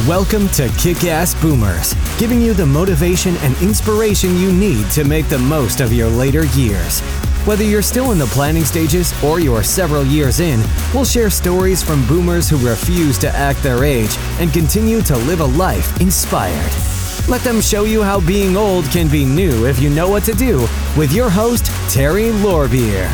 Welcome to Kick-Ass Boomers, giving you the motivation and inspiration you need to make the most of your later years. Whether you're still in the planning stages or you're several years in, we'll share stories from boomers who refuse to act their age and continue to live a life inspired. Let them show you how being old can be new if you know what to do, with your host, Terry Lorbeer.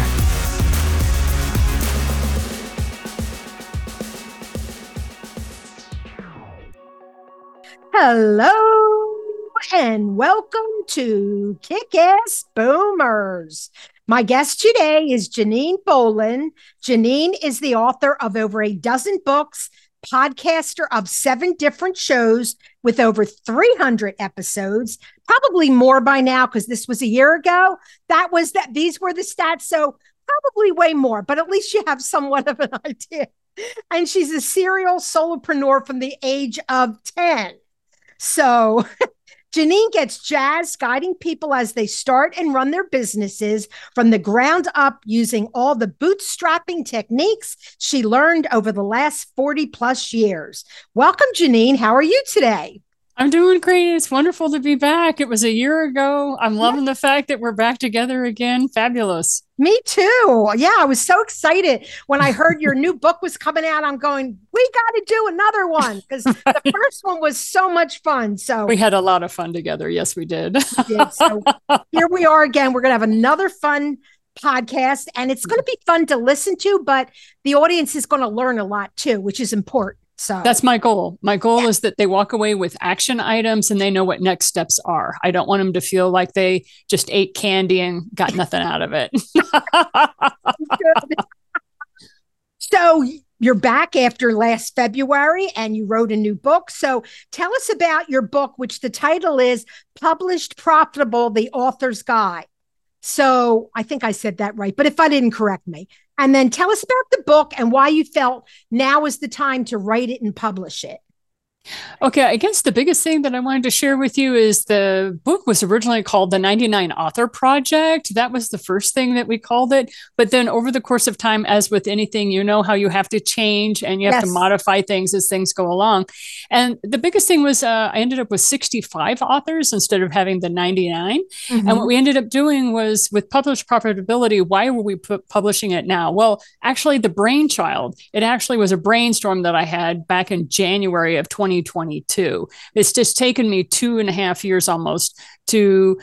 Hello and welcome to Kick-Ass Boomers. My guest today is Janine Bolin. Janine is the author of over a dozen books, podcaster of 7 different shows with over 300 episodes, probably more by now because this was a year ago. These were the stats, so probably way more, but at least you have somewhat of an idea. And she's a serial solopreneur from the age of 10. So Janine gets jazzed guiding people as they start and run their businesses from the ground up using all the bootstrapping techniques she learned over the last 40 plus years. Welcome, Janine. How are you today? I'm doing great. It's wonderful to be back. It was a year ago. I'm loving the fact that we're back together again. Fabulous. Me too. Yeah, I was so excited when I heard your new book was coming out. I'm going, we got to do another one because the first one was so much fun. So we had a lot of fun together. Yes, we did. So here we are again. We're going to have another fun podcast, and it's going to be fun to listen to, but the audience is going to learn a lot too, which is important. So that's my goal. My goal is that they walk away with action items and they know what next steps are. I don't want them to feel like they just ate candy and got nothing out of it. So you're back after last February and you wrote a new book. So tell us about your book, which the title is Published Profitable, The Author's Guide. So I think I said that right, but if I didn't, correct me. And then tell us about the book and why you felt now is the time to write it and publish it. Okay, I guess the biggest thing that I wanted to share with you is the book was originally called The 99 Author Project. That was the first thing that we called it. But then over the course of time, as with anything, you know how you have to change and you have to modify things as things go along. And the biggest thing was I ended up with 65 authors instead of having the 99. Mm-hmm. And what we ended up doing was with published profitability, why were we publishing it now? Well, actually, the brainchild, it actually was a brainstorm that I had back in January of 2022. It's just taken me 2.5 years almost to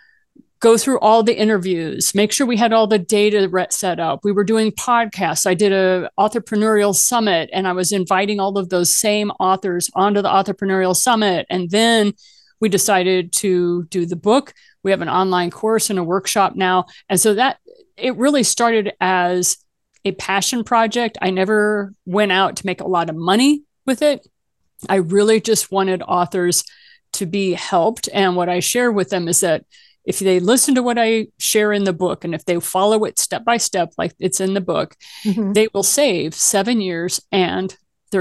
go through all the interviews, make sure we had all the data set up. We were doing podcasts. I did a entrepreneurial summit and I was inviting all of those same authors onto the entrepreneurial summit. And then we decided to do the book. We have an online course and a workshop now. And so that it really started as a passion project. I never went out to make a lot of money with it. I really just wanted authors to be helped. And what I share with them is that if they listen to what I share in the book, and if they follow it step by step, like it's in the book, they will save 7 years and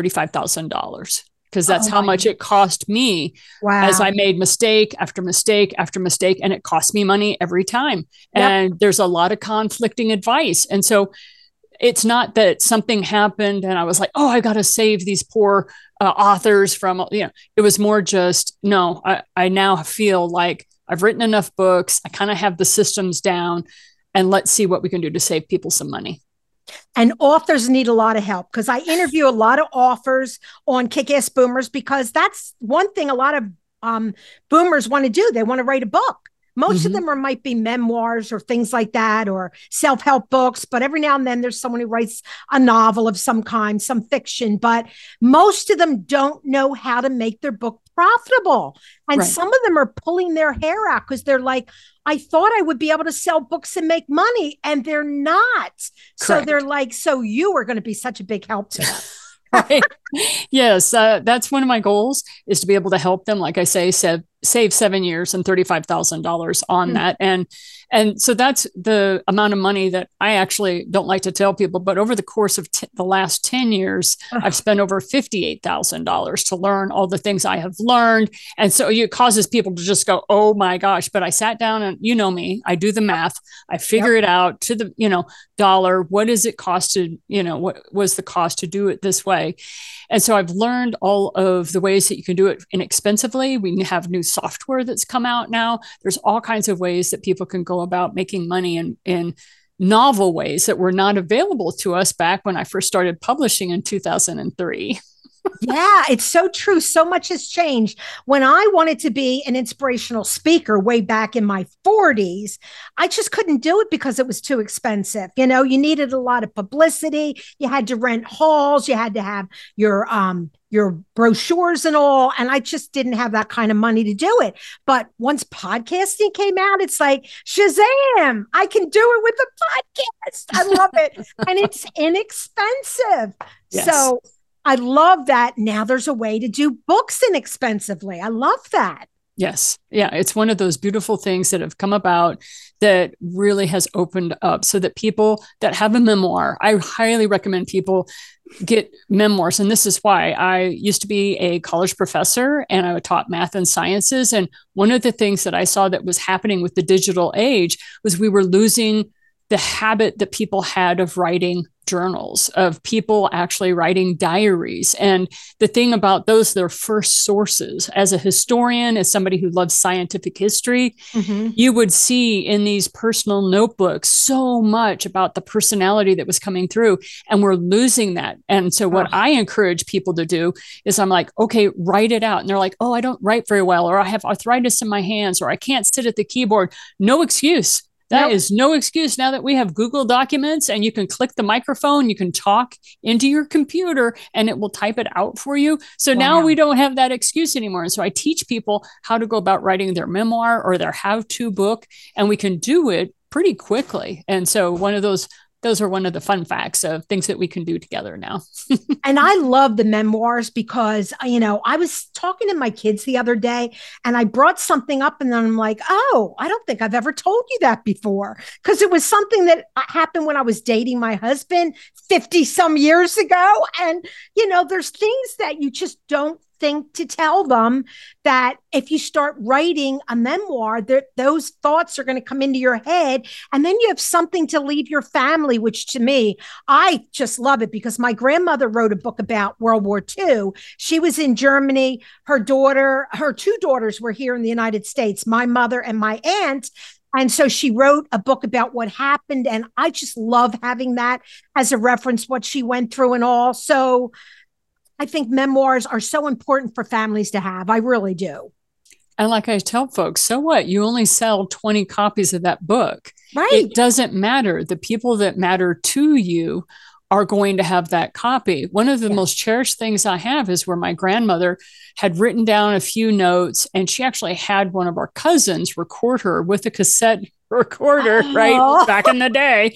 $35,000. Because that's how much it cost me as I made mistake after mistake after mistake. And it cost me money every time. Yep. And there's a lot of conflicting advice. And so it's not that something happened and I was like, oh, I got to save these poor authors from, it was more just, no, I now feel like I've written enough books. I kind of have the systems down and let's see what we can do to save people some money. And authors need a lot of help because I interview a lot of authors on Kick-Ass Boomers because that's one thing a lot of boomers want to do. They want to write a book. Most of them might be memoirs or things like that or self-help books, but every now and then there's someone who writes a novel of some kind, some fiction, but most of them don't know how to make their book profitable. And some of them are pulling their hair out because they're like, I thought I would be able to sell books and make money, and they're not. Correct. So they're like, so you are going to be such a big help to them. Right. Yes, that's one of my goals is to be able to help them, like I say, saved 7 years and $35,000 on that. And so that's the amount of money that I actually don't like to tell people, but over the course of the last 10 years, I've spent over $58,000 to learn all the things I have learned. And so it causes people to just go, oh my gosh, but I sat down and you know me, I do the math, I figure it out to the, dollar, what does it cost to, what was the cost to do it this way? And so I've learned all of the ways that you can do it inexpensively. We have new software that's come out now. There's all kinds of ways that people can go about making money in novel ways that were not available to us back when I first started publishing in 2003. Yeah, it's so true. So much has changed. When I wanted to be an inspirational speaker way back in my 40s, I just couldn't do it because it was too expensive. You needed a lot of publicity. You had to rent halls. You had to have your brochures and all. And I just didn't have that kind of money to do it. But once podcasting came out, it's like, Shazam, I can do it with a podcast. I love it. And it's inexpensive. Yes. So I love that. Now there's a way to do books inexpensively. I love that. Yes. Yeah. It's one of those beautiful things that have come about that really has opened up so that people that have a memoir, I highly recommend people get memoirs. And this is why I used to be a college professor and I taught math and sciences. And one of the things that I saw that was happening with the digital age was we were losing the habit that people had of writing journals, of people actually writing diaries. And the thing about those, they're first sources. As a historian, as somebody who loves scientific history, you would see in these personal notebooks so much about the personality that was coming through, and we're losing that. And so what I encourage people to do is I'm like, okay, write it out. And they're like, oh, I don't write very well, or I have arthritis in my hands, or I can't sit at the keyboard. No excuse. That is no excuse now that we have Google Documents and you can click the microphone, you can talk into your computer and it will type it out for you. So now we don't have that excuse anymore. And so I teach people how to go about writing their memoir or their how-to book, and we can do it pretty quickly. And so those are one of the fun facts of things that we can do together now. And I love the memoirs because, I was talking to my kids the other day and I brought something up and then I'm like, oh, I don't think I've ever told you that before. Because it was something that happened when I was dating my husband 50 some years ago. And, there's things that you just don't think to tell them, that if you start writing a memoir, those thoughts are going to come into your head, and then you have something to leave your family, which to me, I just love it because my grandmother wrote a book about World War II. She was in Germany. Her two daughters were here in the United States, my mother and my aunt. And so she wrote a book about what happened. And I just love having that as a reference, what she went through and all. So I think memoirs are so important for families to have. I really do. And like I tell folks, so what? You only sell 20 copies of that book. Right. It doesn't matter. The people that matter to you are going to have that copy. One of the most cherished things I have is where my grandmother had written down a few notes, and she actually had one of our cousins record her with a cassette recorder, right, back in the day,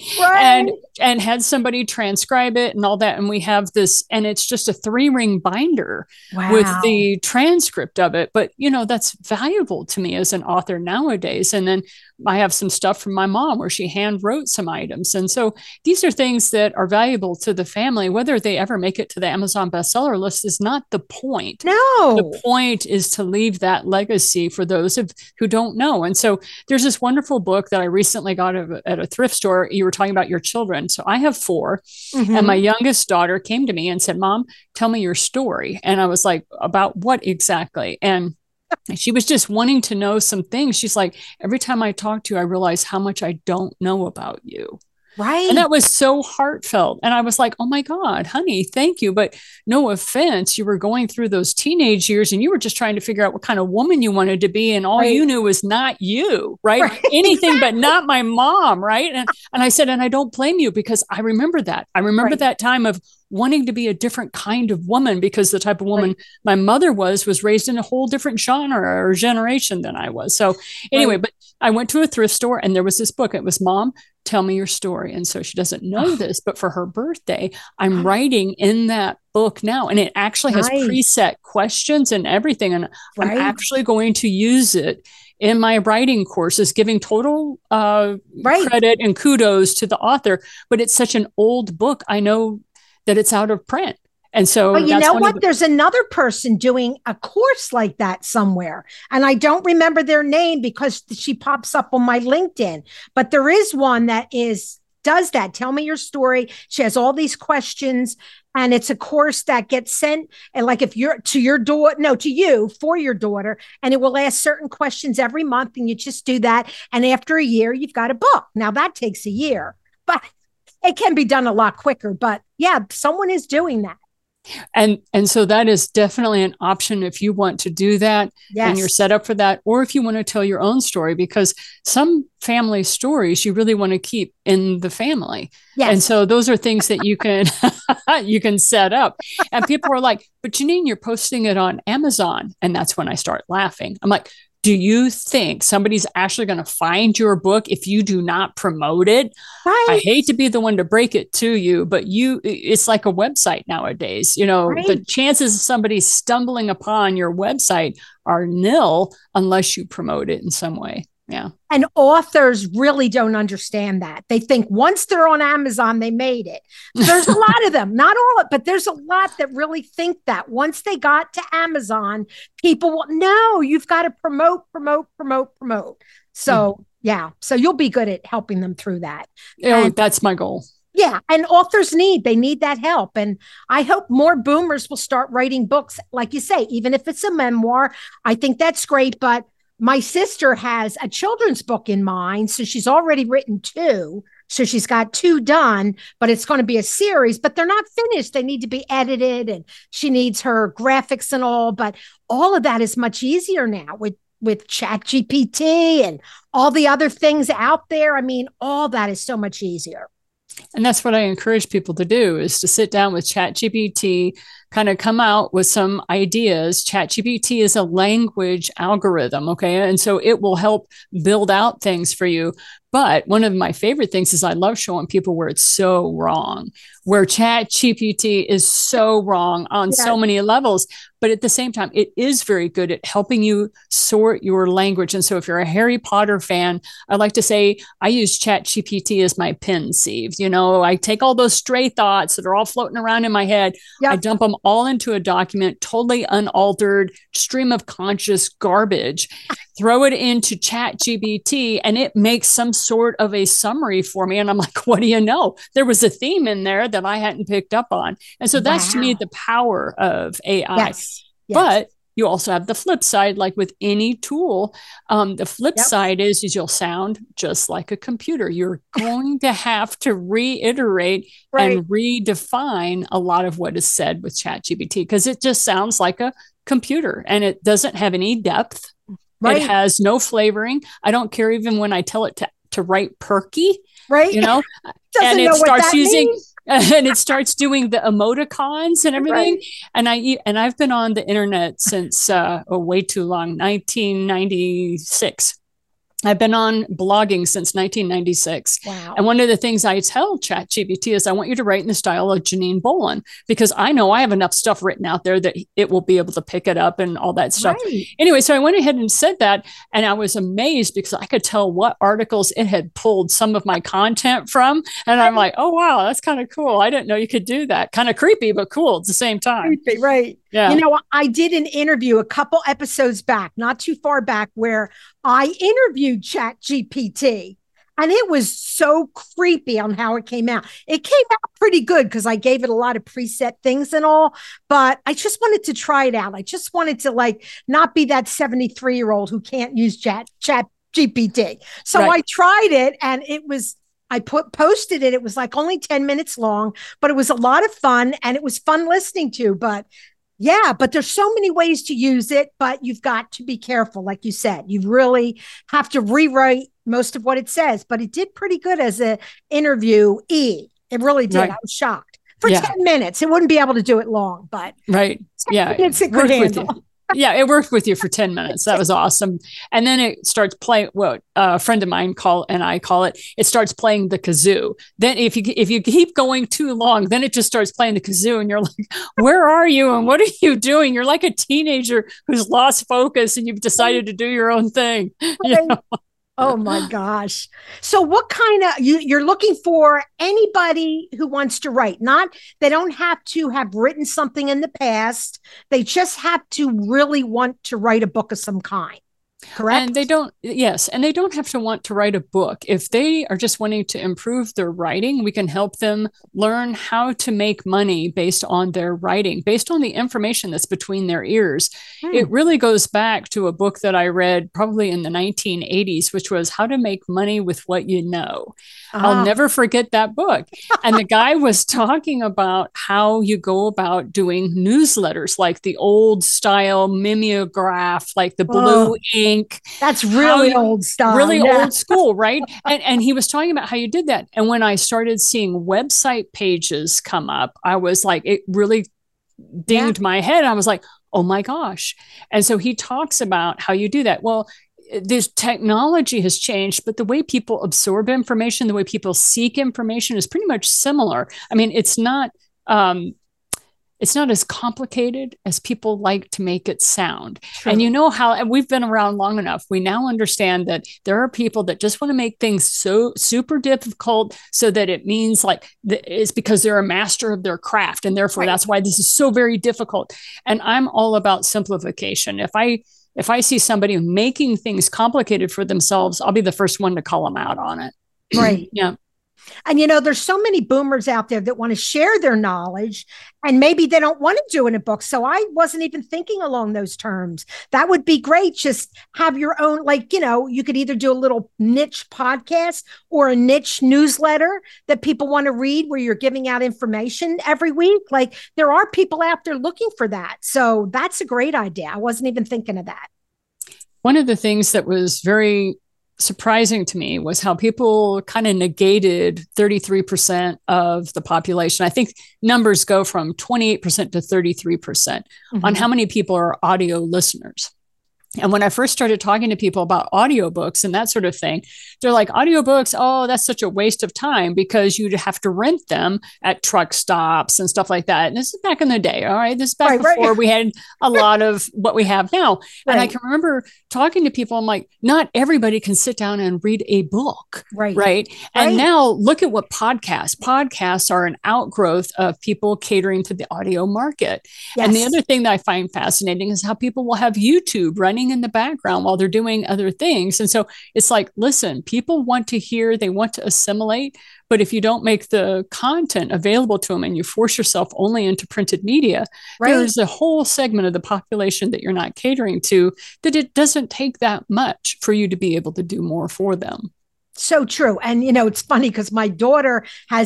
and had somebody transcribe it and all that. And we have this, and it's just a 3-ring binder with the transcript of it. But, that's valuable to me as an author nowadays. And then I have some stuff from my mom where she hand wrote some items. And so these are things that are valuable to the family. Whether they ever make it to the Amazon bestseller list is not the point. No. The point is to leave that legacy for those who don't know. And so there's this wonderful book that I recently got at a thrift store. You were talking about your children. So I have 4, and my youngest daughter came to me and said, Mom, tell me your story. And I was like, about what exactly? And she was just wanting to know some things. She's like, every time I talk to you, I realize how much I don't know about you. Right. And that was so heartfelt. And I was like, oh my God, honey, thank you. But no offense, you were going through those teenage years and you were just trying to figure out what kind of woman you wanted to be. And all you knew was not you, right? Anything but not my mom, right? And I said, and I don't blame you because I remember that. I remember that time of wanting to be a different kind of woman because the type of woman my mother was raised in a whole different genre or generation than I was. So anyway, but I went to a thrift store and there was this book. It was Mom, Tell me your story. And so she doesn't know this, but for her birthday, I'm writing in that book now. And it actually has preset questions and everything. And I'm actually going to use it in my writing courses, giving total credit and kudos to the author. But it's such an old book. I know that it's out of print. And so, well, you know what? There's another person doing a course like that somewhere. And I don't remember their name because she pops up on my LinkedIn. But there is one that does that. Tell me your story. She has all these questions. And it's a course that gets sent. And like if you're to your daughter, no, to you for your daughter. And it will ask certain questions every month. And you just do that. And after a year, you've got a book. Now that takes a year. But it can be done a lot quicker. But yeah, someone is doing that. And so that is definitely an option if you want to do that and you're set up for that, or if you want to tell your own story, because some family stories you really want to keep in the family. Yes. And so those are things that you can you can set up. And people are like, but Janine, you're posting it on Amazon. And that's when I start laughing. I'm like, do you think somebody's actually going to find your book if you do not promote it? Right. I hate to be the one to break it to you, but it's like a website nowadays. You know, the chances of somebody stumbling upon your website are nil unless you promote it in some way. Yeah. And authors really don't understand that. They think once they're on Amazon, they made it. There's a lot of them, not all, but there's a lot that really think that once they got to Amazon, people will, no, you've got to promote. So yeah, so you'll be good at helping them through that. That's my goal. Yeah. And authors need that help. And I hope more boomers will start writing books. Like you say, even if it's a memoir, I think that's great. But my sister has a children's book in mind. So she's already written 2. So she's got 2 done, but it's going to be a series, but they're not finished. They need to be edited and she needs her graphics and all, but all of that is much easier now with ChatGPT and all the other things out there. I mean, all that is so much easier. And that's what I encourage people to do, is to sit down with ChatGPT, kind of come out with some ideas. ChatGPT is a language algorithm, okay? And so it will help build out things for you. But one of my favorite things is I love showing people where it's so wrong, where ChatGPT is so wrong on so many levels. But at the same time, it is very good at helping you sort your language. And so if you're a Harry Potter fan, I like to say I use ChatGPT as my pen sieve. You know, I take all those stray thoughts that are all floating around in my head. I dump them all into a document, totally unaltered, stream of conscious garbage, throw it into ChatGPT, and it makes some sort of a summary for me. And I'm like, what do you know? There was a theme in there that I hadn't picked up on. And so that's to me the power of AI. Yes. But you also have the flip side, like with any tool. The flip side is you'll sound just like a computer. You're going to have to reiterate and redefine a lot of what is said with ChatGPT, because it just sounds like a computer and it doesn't have any depth. It has no flavoring. I don't care even when I tell it to write perky, you know, and it starts using and it starts doing the emoticons and everything. And I've been on the internet since way too long, 1996. I've been on blogging since 1996. Wow. And one of the things I tell ChatGPT is I want you to write in the style of Janine Bolin, because I know I have enough stuff written out there that it will be able to pick it up and all that stuff. Anyway, so I went ahead and said that, and I was amazed because I could tell what articles it had pulled some of my content from. And I'm like, oh, wow, that's kind of cool. I didn't know you could do that. Kind of creepy, but cool at the same time. Creepy, right. Yeah. You know, I did an interview a couple episodes back, not too far back, where I interviewed ChatGPT, and it was so creepy on how it came out. It came out pretty good because I gave it a lot of preset things and all, but I just wanted to try it out. I just wanted to not be that 73-year-old who can't use ChatGPT. So I tried it, and I posted it. It was like only 10 minutes long, but it was a lot of fun, and it was fun listening to. But yeah, but there's so many ways to use it, but you've got to be careful. Like you said, you really have to rewrite most of what it says, but it did pretty good as an interviewee. It really did. I was shocked. For 10 minutes. It wouldn't be able to do it long, but it's a good handle. Yeah, it worked with you for 10 minutes. That was awesome. And then it starts playing what a friend of mine I call it, it starts playing the kazoo. Then if you keep going too long, then it just starts playing the kazoo and you're like, where are you? And what are you doing? You're like a teenager who's lost focus and you've decided to do your own thing. You know? Oh my gosh. So what kind of you're looking for anybody who wants to write, not they don't have to have written something in the past. They just have to really want to write a book of some kind. Correct. And they don't have to want to write a book. If they are just wanting to improve their writing, we can help them learn how to make money based on their writing, based on the information that's between their ears. It really goes back to a book that I read probably in the 1980s, which was How to Make Money with What You Know. I'll never forget that book. And the guy was talking about how you go about doing newsletters, like the old style mimeograph, like the blue ink. That's really old style. Really old school, right? And he was talking about how you did that. And when I started seeing website pages come up, I was like, it really dinged my head. I was like, oh my gosh. And so he talks about how you do that. Well, this technology has changed, but the way people absorb information, the way people seek information is pretty much similar. I mean, it's not as complicated as people like to make it sound. True. And you know how, and we've been around long enough, we now understand that there are people that just want to make things so super difficult so that it means like it's because they're a master of their craft. And therefore that's why this is so very difficult. And I'm all about simplification. If I see somebody making things complicated for themselves, I'll be the first one to call them out on it. Right. Yeah. And, there's so many boomers out there that want to share their knowledge and maybe they don't want to do it in a book. So I wasn't even thinking along those terms. That would be great. Just have your own, you could either do a little niche podcast or a niche newsletter that people want to read where you're giving out information every week. Like there are people out there looking for that. So that's a great idea. I wasn't even thinking of that. One of the things that was very surprising to me was how people kind of negated 33% of the population. I think numbers go from 28% to 33% on how many people are audio listeners. And when I first started talking to people about audiobooks and that sort of thing, they're like, audiobooks, oh, that's such a waste of time because you'd have to rent them at truck stops and stuff like that. And this is back in the day. All right. This is back before we had a lot of what we have now. And I can remember talking to people. I'm like, not everybody can sit down and read a book. Right. And now look at what podcasts are an outgrowth of people catering to the audio market. Yes. And the other thing that I find fascinating is how people will have YouTube running in the background while they're doing other things. And so it's like, listen, people want to hear, they want to assimilate, but if you don't make the content available to them and you force yourself only into printed media, there's a whole segment of the population that you're not catering to, that it doesn't take that much for you to be able to do more for them. So true. And, it's funny because my daughter has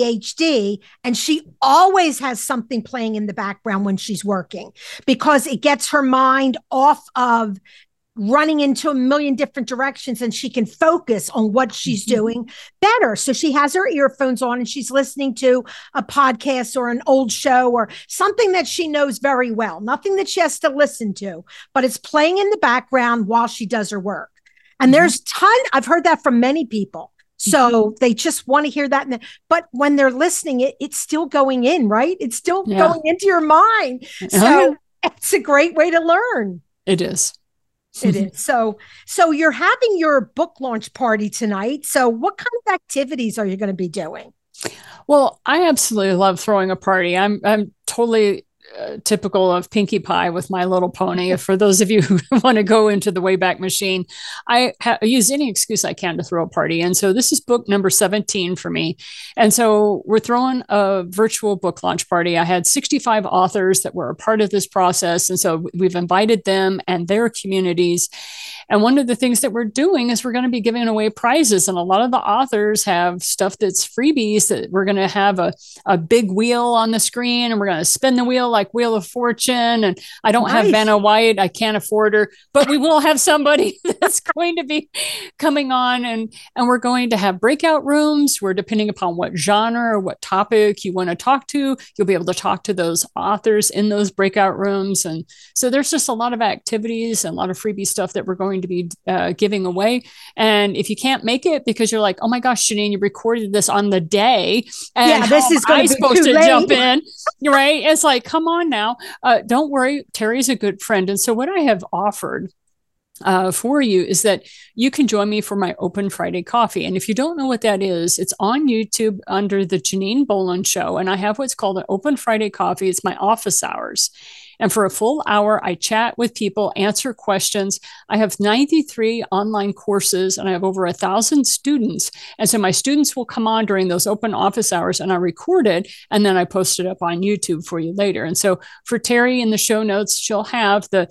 ADHD and she always has something playing in the background when she's working because it gets her mind off of running into a million different directions and she can focus on what she's doing better. So she has her earphones on and she's listening to a podcast or an old show or something that she knows very well, nothing that she has to listen to, but it's playing in the background while she does her work. And there's I've heard that from many people. So they just want to hear that. But when they're listening, it's still going in, right? It's still going into your mind. So it's a great way to learn. It is. It is. So you're having your book launch party tonight. So what kind of activities are you going to be doing? Well, I absolutely love throwing a party. I'm totally typical of Pinkie Pie with My Little Pony. For those of you who want to go into the Wayback Machine, I use any excuse I can to throw a party. And so this is book number 17 for me. And so we're throwing a virtual book launch party. I had 65 authors that were a part of this process. And so we've invited them and their communities. And one of the things that we're doing is we're going to be giving away prizes. And a lot of the authors have stuff that's freebies that we're going to have a big wheel on the screen and we're going to spin the wheel like Wheel of Fortune. And I don't have Vanna White. I can't afford her, but we will have somebody that's going to be coming on, and we're going to have breakout rooms where, depending upon what genre or what topic you want to talk to, you'll be able to talk to those authors in those breakout rooms. And so there's just a lot of activities and a lot of freebie stuff that we're going to be giving away. And if you can't make it because you're like, oh my gosh, Janine, you recorded this on the day, and this is going to be supposed too to late. jump in, right? It's like, come on now. Don't worry, Terry's a good friend. And so what I have offered for you is that you can join me for my Open Friday Coffee. And if you don't know what that is, it's on YouTube under the Janine Bolin Show. And I have what's called an Open Friday Coffee. It's my office hours. And for a full hour, I chat with people, answer questions. I have 93 online courses and I have over 1,000 students. And so my students will come on during those open office hours and I record it and then I post it up on YouTube for you later. And so for Terry in the show notes, she'll have the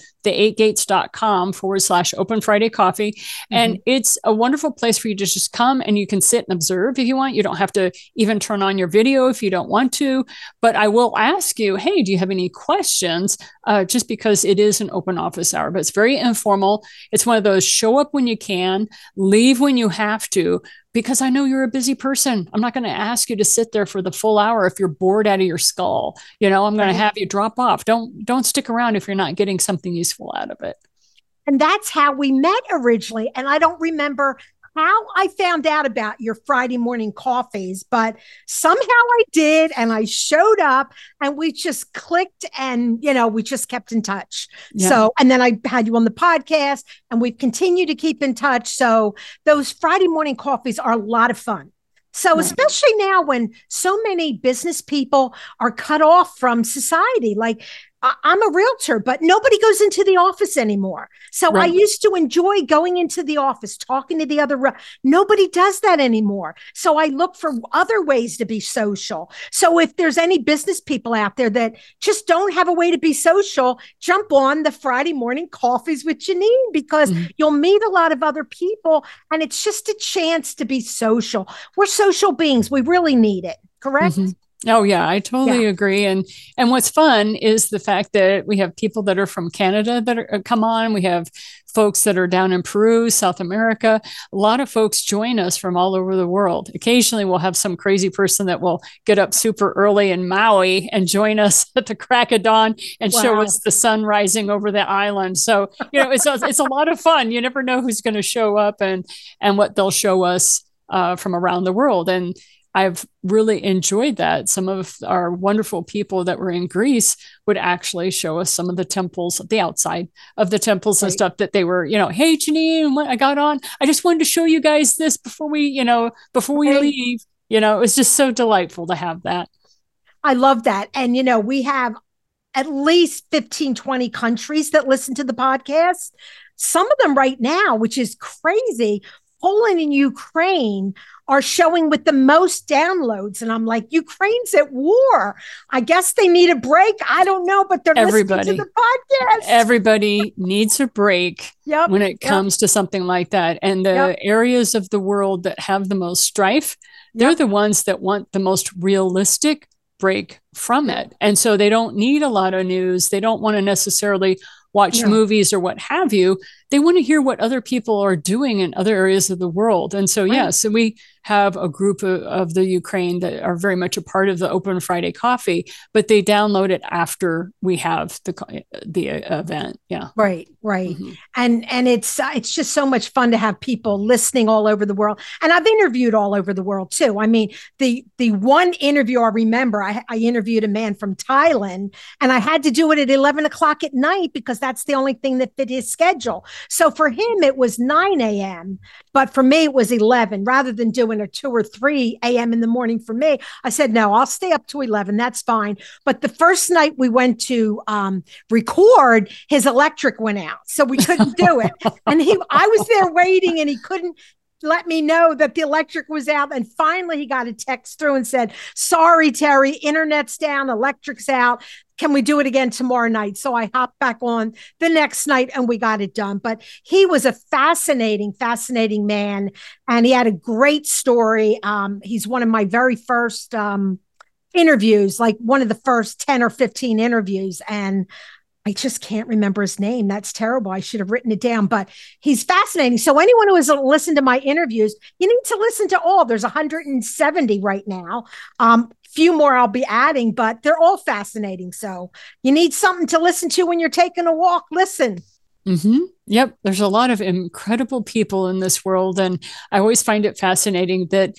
8gates.com/Open Friday Coffee. And it's a wonderful place for you to just come and you can sit and observe if you want. You don't have to even turn on your video if you don't want to. But I will ask you, hey, do you have any questions? Just because it is an open office hour, but it's very informal. It's one of those show up when you can, leave when you have to, because I know you're a busy person. I'm not going to ask you to sit there for the full hour if you're bored out of your skull. I'm going to have you drop off. Don't stick around if you're not getting something useful out of it. And that's how we met originally. And I don't remember how I found out about your Friday morning coffees, but somehow I did, and I showed up and we just clicked and, we just kept in touch. Yeah. So, and then I had you on the podcast and we've continued to keep in touch. So those Friday morning coffees are a lot of fun. So especially now when so many business people are cut off from society, like I'm a realtor, but nobody goes into the office anymore. So I used to enjoy going into the office, talking to the other. Nobody does that anymore. So I look for other ways to be social. So if there's any business people out there that just don't have a way to be social, jump on the Friday morning coffees with Janine, because you'll meet a lot of other people and it's just a chance to be social. We're social beings. We really need it. Correct? Oh yeah, I totally agree. And what's fun is the fact that we have people that are from Canada that come on. We have folks that are down in Peru, South America. A lot of folks join us from all over the world. Occasionally we'll have some crazy person that will get up super early in Maui and join us at the crack of dawn and show us the sun rising over the island. So, it's a lot of fun. You never know who's going to show up and what they'll show us from around the world. And I've really enjoyed that. Some of our wonderful people that were in Greece would actually show us some of the temples, the outside of the temples and stuff that they were, hey, Janine, I got on. I just wanted to show you guys this before we leave. It was just so delightful to have that. I love that. And, we have at least 15, 20 countries that listen to the podcast. Some of them right now, which is crazy, Poland and Ukraine are showing with the most downloads. And I'm like, Ukraine's at war. I guess they need a break. I don't know, but they're listening to the podcast. Everybody needs a break when it comes to something like that. And the areas of the world that have the most strife, they're the ones that want the most realistic break from it. And so they don't need a lot of news. They don't want to necessarily watch movies or what have you. They want to hear what other people are doing in other areas of the world. And so, so we have a group of the Ukraine that are very much a part of the Open Friday Coffee, but they download it after we have the event. Yeah. Right. And it's just so much fun to have people listening all over the world. And I've interviewed all over the world too. I mean, the one interview I remember, I interviewed a man from Thailand and I had to do it at 11 o'clock at night because that's the only thing that fit his schedule. So for him, it was 9 a.m., but for me, it was 11. Rather than doing a 2 or 3 a.m. in the morning for me, I said, no, I'll stay up to 11. That's fine. But the first night we went to record, his electric went out. So we couldn't do it. And I was there waiting and he couldn't let me know that the electric was out. And finally he got a text through and said, sorry, Terry, internet's down, electric's out. Can we do it again tomorrow night? So I hopped back on the next night and we got it done. But he was a fascinating man. And he had a great story. He's one of my very first interviews, like one of the first 10 or 15 interviews. And I just can't remember his name. That's terrible. I should have written it down, but he's fascinating. So anyone who hasn't listened to my interviews, you need to listen to all. There's 170 right now. Few more I'll be adding, but they're all fascinating. So you need something to listen to when you're taking a walk. Listen. Mm-hmm. Yep. There's a lot of incredible people in this world. And I always find it fascinating that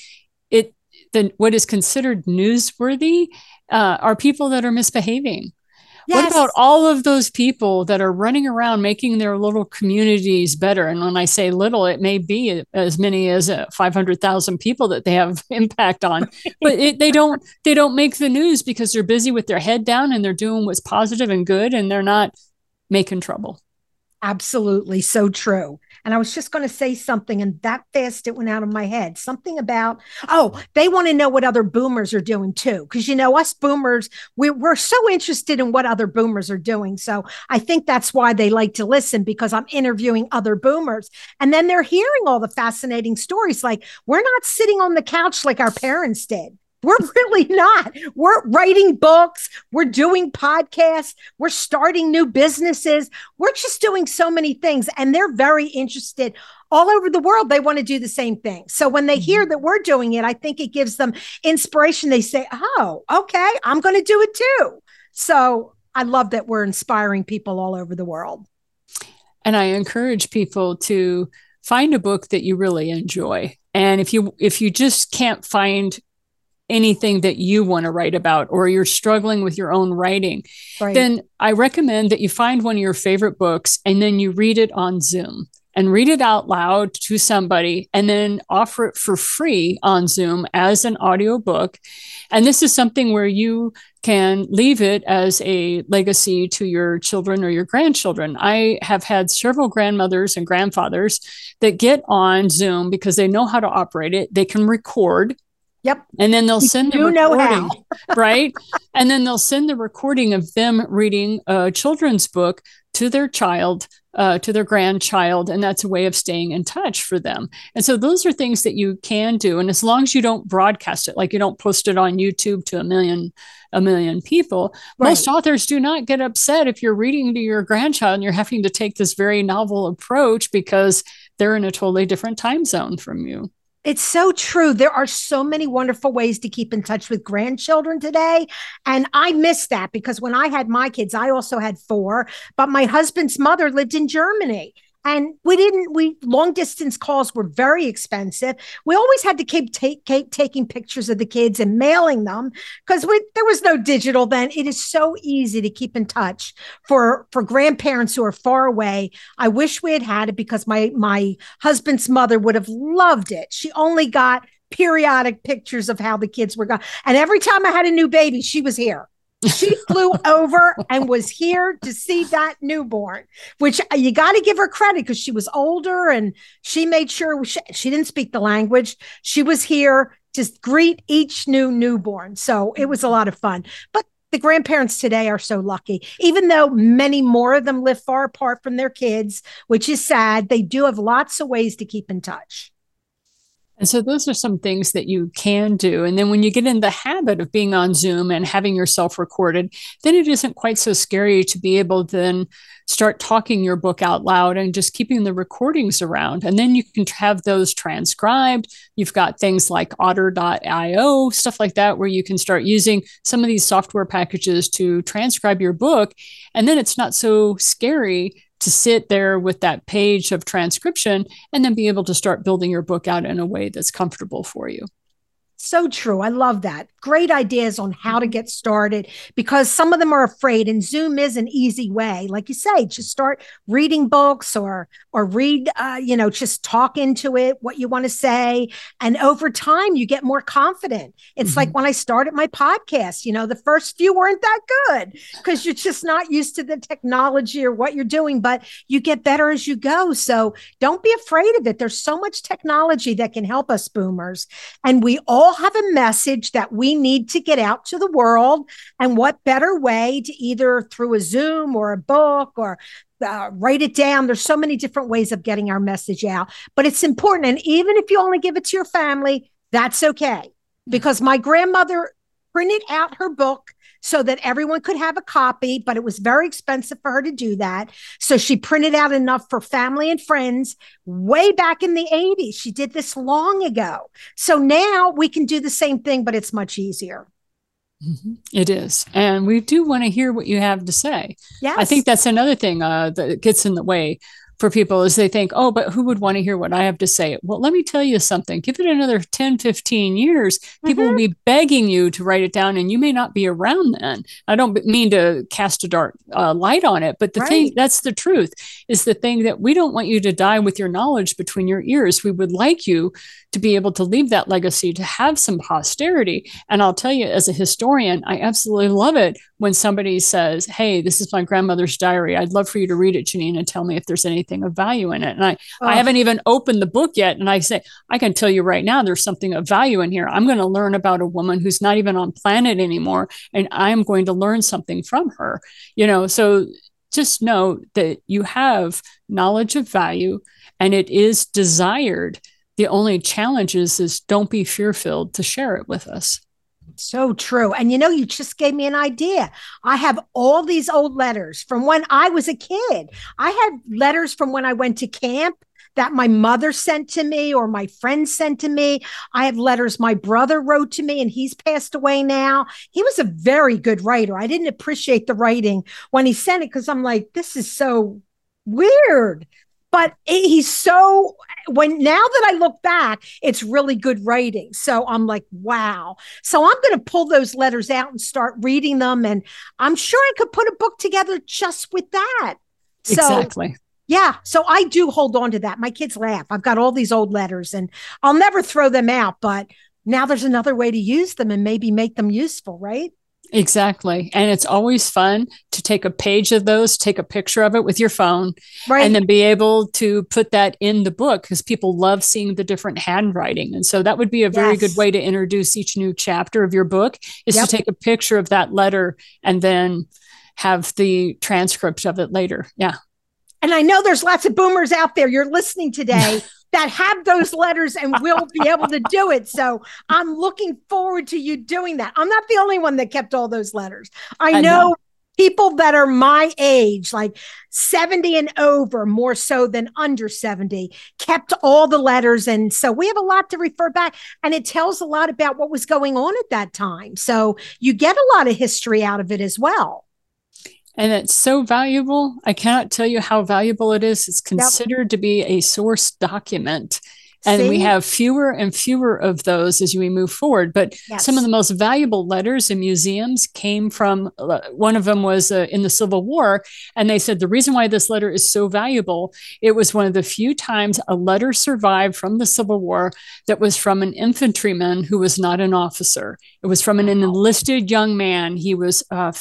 what is considered newsworthy are people that are misbehaving. Yes. What about all of those people that are running around making their little communities better? And when I say little, it may be as many as 500,000 people that they have impact on, but they don't make the news because they're busy with their head down and they're doing what's positive and good, and they're not making trouble. Absolutely. So true. And I was just going to say something, and that fast it went out of my head. Something about, they want to know what other boomers are doing too. Because, us boomers, we're so interested in what other boomers are doing. So I think that's why they like to listen, because I'm interviewing other boomers. And then they're hearing all the fascinating stories. Like, we're not sitting on the couch like our parents did. We're really not. We're writing books. We're doing podcasts. We're starting new businesses. We're just doing so many things. And they're very interested all over the world. They want to do the same thing. So when they hear that we're doing it, I think it gives them inspiration. They say, oh, okay, I'm going to do it too. So I love that we're inspiring people all over the world. And I encourage people to find a book that you really enjoy. And if you just can't find anything that you want to write about, or you're struggling with your own writing, then I recommend that you find one of your favorite books and then you read it on Zoom and read it out loud to somebody, and then offer it for free on Zoom as an audiobook. And this is something where you can leave it as a legacy to your children or your grandchildren. I have had several grandmothers and grandfathers that get on Zoom because they know how to operate it. They can record. Yep. And then they'll send the recording, right? And then they'll send the recording of them reading a children's book to their child, to their grandchild. And that's a way of staying in touch for them. And so those are things that you can do. And as long as you don't broadcast it, like you don't post it on YouTube to a million people, most authors do not get upset if you're reading to your grandchild and you're having to take this very novel approach because they're in a totally different time zone from you. It's so true. There are so many wonderful ways to keep in touch with grandchildren today. And I miss that because when I had my kids, I also had 4, but my husband's mother lived in Germany. And long distance calls were very expensive. We always had to keep taking pictures of the kids and mailing them because there was no digital then. It is so easy to keep in touch for grandparents who are far away. I wish we had it because my husband's mother would have loved it. She only got periodic pictures of how the kids were going. And every time I had a new baby, she was here. She flew over and was here to see that newborn, which you got to give her credit because she was older and she made sure she didn't speak the language. She was here to greet each newborn. So it was a lot of fun. But the grandparents today are so lucky, even though many more of them live far apart from their kids, which is sad. They do have lots of ways to keep in touch. And so those are some things that you can do. And then when you get in the habit of being on Zoom and having yourself recorded, then it isn't quite so scary to be able to then start talking your book out loud and just keeping the recordings around. And then you can have those transcribed. You've got things like otter.io, stuff like that, where you can start using some of these software packages to transcribe your book. And then it's not so scary to sit there with that page of transcription and then be able to start building your book out in a way that's comfortable for you. So true. I love that. Great ideas on how to get started because some of them are afraid, and Zoom is an easy way. Like you say, just start reading books or read, just talk into it, what you want to say. And over time, you get more confident. It's like when I started my podcast, the first few weren't that good because you're just not used to the technology or what you're doing, but you get better as you go. So don't be afraid of it. There's so much technology that can help us boomers. And we all have a message that we need to get out to the world. And what better way to either through a Zoom or a book or write it down. There's so many different ways of getting our message out, but it's important. And even if you only give it to your family, that's okay. Because my grandmother printed out her book so that everyone could have a copy, but it was very expensive for her to do that. So she printed out enough for family and friends way back in the 80s. She did this long ago. So now we can do the same thing, but it's much easier. It is. And we do want to hear what you have to say. Yes. I think that's another thing that gets in the way for people is they think, oh, but who would want to hear what I have to say? Well, let me tell you something. Give it another 10, 15 years. People will be begging you to write it down, and you may not be around then. I don't mean to cast a dark light on it, but the thing, that's the truth, is the thing that we don't want you to die with your knowledge between your ears. We would like you to be able to leave that legacy, to have some posterity. And I'll tell you, as a historian, I absolutely love it when somebody says, hey, this is my grandmother's diary. I'd love for you to read it, Janine, and tell me if there's anything of value in it. And I haven't even opened the book yet. And I say, I can tell you right now, there's something of value in here. I'm going to learn about a woman who's not even on planet anymore. And I'm going to learn something from her, so just know that you have knowledge of value and it is desired. The only challenge is don't be fear-filled to share it with us. So true. And you just gave me an idea. I have all these old letters from when I was a kid. I had letters from when I went to camp that my mother sent to me or my friends sent to me. I have letters my brother wrote to me, and he's passed away now. He was a very good writer. I didn't appreciate the writing when he sent it because I'm like, this is so weird. But he's so, now that I look back, it's really good writing. So I'm like, wow. So I'm going to pull those letters out and start reading them. And I'm sure I could put a book together just with that. Exactly. Yeah. So I do hold on to that. My kids laugh. I've got all these old letters and I'll never throw them out, but now there's another way to use them and maybe make them useful, right? Exactly. And it's always fun to take a page of those, take a picture of it with your phone, and then be able to put that in the book because people love seeing the different handwriting. And so that would be a very good way to introduce each new chapter of your book is to take a picture of that letter and then have the transcript of it later. Yeah. And I know there's lots of boomers out there. You're listening today that have those letters and will be able to do it. So I'm looking forward to you doing that. I'm not the only one that kept all those letters. I know people that are my age, like 70 and over, more so than under 70, kept all the letters. And so we have a lot to refer back, and it tells a lot about what was going on at that time. So you get a lot of history out of it as well. And it's so valuable. I cannot tell you how valuable it is. It's considered to be a source document. And we have fewer and fewer of those as we move forward. But some of the most valuable letters in museums came from, one of them was in the Civil War. And they said the reason why this letter is so valuable, it was one of the few times a letter survived from the Civil War that was from an infantryman who was not an officer. It was from an enlisted young man. He was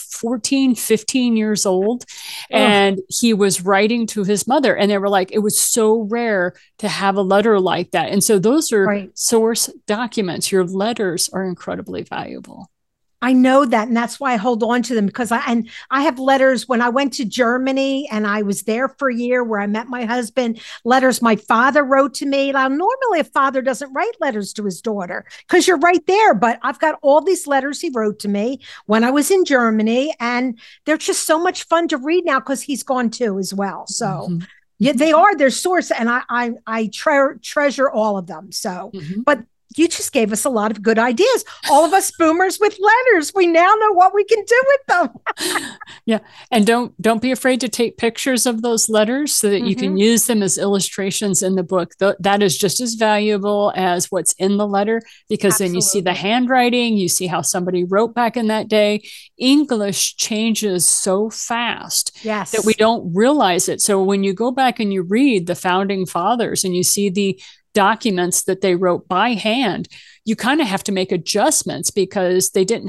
14, 15 years old, and he was writing to his mother. And they were like, it was so rare to have a letter like that. And so those are source documents. Your letters are incredibly valuable. I know that. And that's why I hold on to them, because I have letters when I went to Germany and I was there for a year where I met my husband, letters my father wrote to me. Now, normally a father doesn't write letters to his daughter because you're right there. But I've got all these letters he wrote to me when I was in Germany, and they're just so much fun to read now because he's gone too as well. So yeah, they are their source, and I treasure all of them. So, but you just gave us a lot of good ideas. All of us boomers with letters, we now know what we can do with them. Yeah, and don't be afraid to take pictures of those letters so that you can use them as illustrations in the book. That is just as valuable as what's in the letter, because then you see the handwriting, you see how somebody wrote back in that day. English changes so fast that we don't realize it. So when you go back and you read the founding fathers and you see the documents that they wrote by hand, you kind of have to make adjustments because they didn't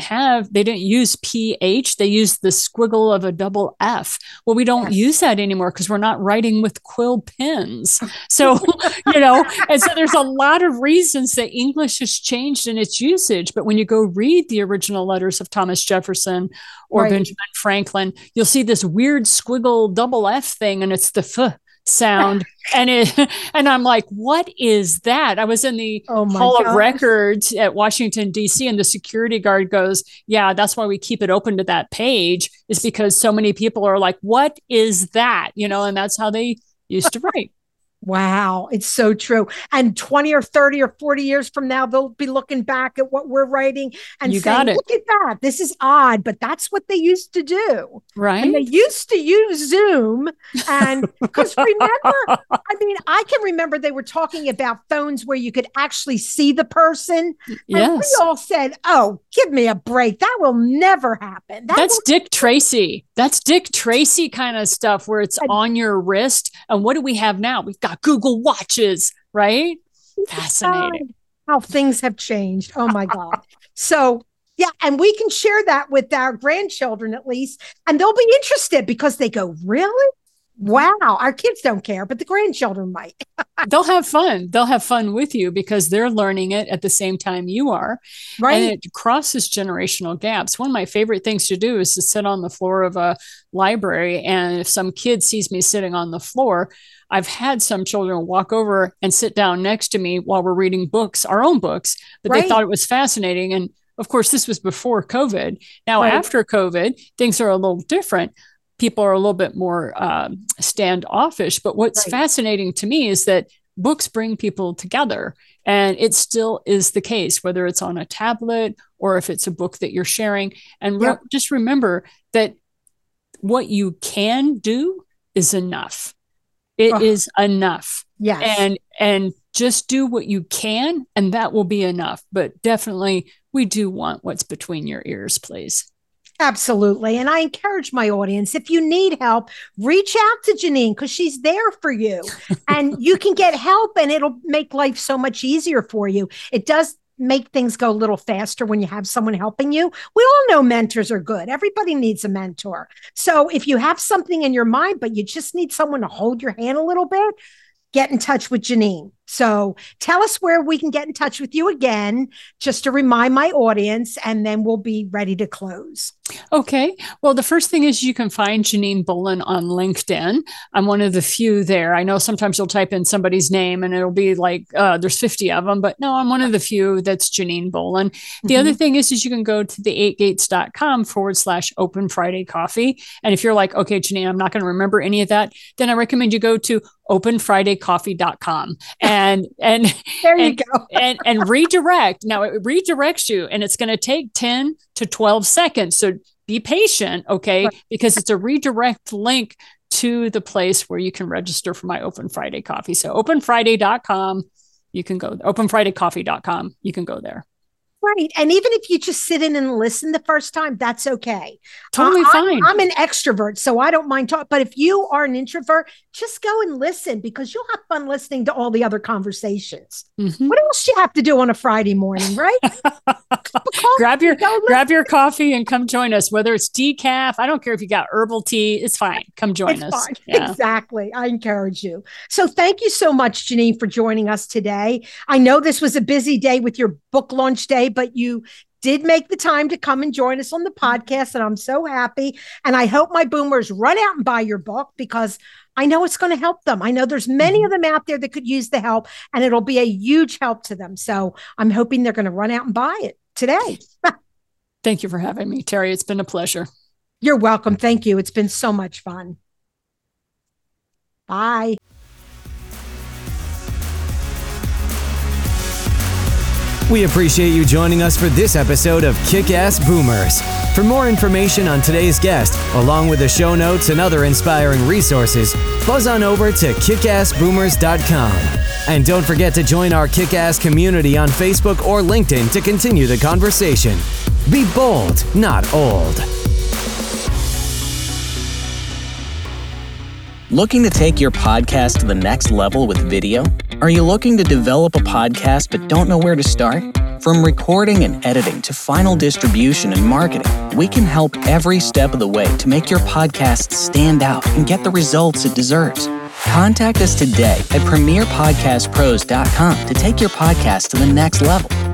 use PH. They used the squiggle of a double F. Well, we don't use that anymore because we're not writing with quill pens. So, and so there's a lot of reasons that English has changed in its usage. But when you go read the original letters of Thomas Jefferson or Benjamin Franklin, you'll see this weird squiggle double F thing, and it's the F. sound. And I'm like, what is that? I was in the Hall of Records at Washington, D.C., and the security guard goes, yeah, that's why we keep it open to that page, is because so many people are like, what is that? And that's how they used to write. Wow, it's so true. And 20 or 30 or 40 years from now, they'll be looking back at what we're writing and saying, look at that. This is odd, but that's what they used to do. Right. And they used to use Zoom. And because remember, I can remember they were talking about phones where you could actually see the person. Yes. And we all said, oh, give me a break. That will never happen. That's Dick Tracy. That's Dick Tracy kind of stuff where it's on your wrist. And what do we have now? We've got Google Watches, right? Fascinating. How things have changed. Oh my God. So yeah, and we can share that with our grandchildren at least, and they'll be interested because they go, really? Wow. Our kids don't care, but the grandchildren might. They'll have fun. They'll have fun with you because they're learning it at the same time you are. Right. And it crosses generational gaps. One of my favorite things to do is to sit on the floor of a library. And if some kid sees me sitting on the floor, I've had some children walk over and sit down next to me while we're reading books, our own books, but they thought it was fascinating. And of course, this was before COVID. Now, after COVID, things are a little different. People are a little bit more standoffish. But what's fascinating to me is that books bring people together. And it still is the case, whether it's on a tablet or if it's a book that you're sharing. And just remember that what you can do is enough. It is enough. Yes. And just do what you can, and that will be enough. But definitely, we do want what's between your ears, please. Absolutely. And I encourage my audience, if you need help, reach out to Janine because she's there for you and you can get help and it'll make life so much easier for you. It does make things go a little faster when you have someone helping you. We all know mentors are good. Everybody needs a mentor. So if you have something in your mind, but you just need someone to hold your hand a little bit, get in touch with Janine. So tell us where we can get in touch with you again, just to remind my audience, and then we'll be ready to close. Okay. Well, the first thing is you can find Janine Bolin on LinkedIn. I'm one of the few there. I know sometimes you'll type in somebody's name and it'll be like, there's 50 of them, but no, I'm one of the few that's Janine Bolin. The other thing is you can go to the8gates.com/Open Friday Coffee. And if you're like, okay, Janine, I'm not going to remember any of that, then I recommend you go to openfridaycoffee.com. And there you go. and redirect. Now it redirects you and it's going to take 10 to 12 seconds. So be patient, okay? Because it's a redirect link to the place where you can register for my Open Friday Coffee. So openfriday.com, you can go, openfridaycoffee.com, you can go there. Right. And even if you just sit in and listen the first time, that's okay. Totally fine. I'm an extrovert, so I don't mind talking. But if you are an introvert, just go and listen because you'll have fun listening to all the other conversations. What else do you have to do on a Friday morning, right? Grab your coffee and come join us, whether it's decaf. I don't care if you got herbal tea. It's fine. Come join us. Yeah. Exactly. I encourage you. So thank you so much, Janine, for joining us today. I know this was a busy day with your book launch day, but you did make the time to come and join us on the podcast, and I'm so happy. And I hope my boomers run out and buy your book because I know it's going to help them. I know there's many of them out there that could use the help, and it'll be a huge help to them. So I'm hoping they're going to run out and buy it today. Thank you for having me, Terry. It's been a pleasure. You're welcome. Thank you. It's been so much fun. Bye. We appreciate you joining us for this episode of Kick-Ass Boomers. For more information on today's guest, along with the show notes and other inspiring resources, buzz on over to kickassboomers.com. And don't forget to join our Kick-Ass community on Facebook or LinkedIn to continue the conversation. Be bold, not old. Looking to take your podcast to the next level with video? Are you looking to develop a podcast but don't know where to start? From recording and editing to final distribution and marketing, we can help every step of the way to make your podcast stand out and get the results it deserves. Contact us today at premierpodcastpros.com to take your podcast to the next level.